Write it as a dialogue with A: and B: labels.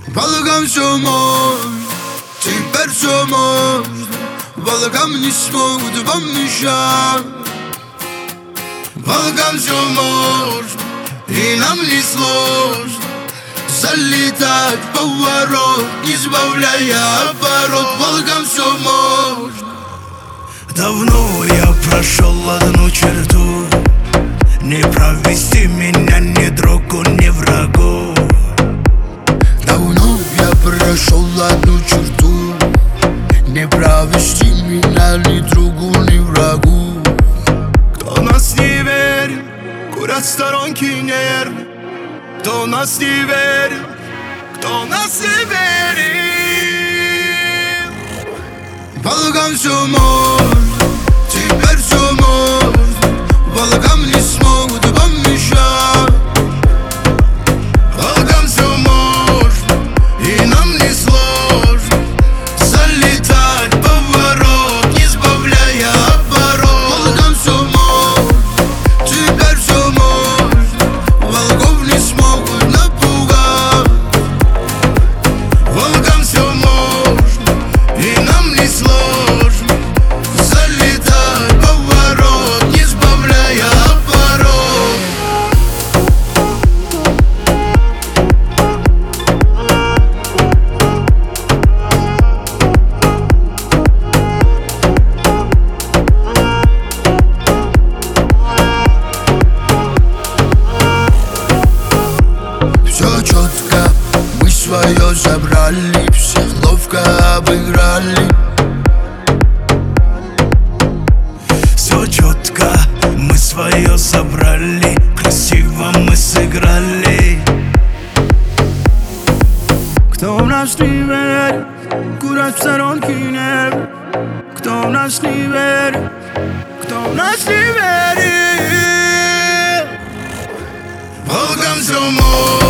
A: Волгам все можно, теперь все можно. Волгам не смогут вам мешать. Волгам все можно, и нам не сложно залетать в поворот, не сбавляя оборот. Волгам все можно.
B: Давно я прошел одну черту, не провести меня ни другу, ни врагу.
A: Давно я прошел одну черту, не провести меня ни другу, ни врагу.
B: Кто в нас не верит, курят в сторонке нервы. Кто в нас не верит, кто в нас не верит.
A: Волгам все можно, теперь все можно. Волгам не смогут вам мешать. Волгам все можно, и нам не сложно залетать в поворот, не сбавляя оборот. Волгам все можно, теперь все можно. Волков не смогут напугать. Волгам все можно, и нам не сложно залетать в поворот, не сбавляя оборот. Все четко, мы свое забрали, всех ловко обыграли.
B: Все четко, мы свое собрали, красиво мы сыграли.
C: Кто в нас не верит, курят в сторонке нервы. Кто в нас не верит, кто в нас не верит.
A: Волгам все можно.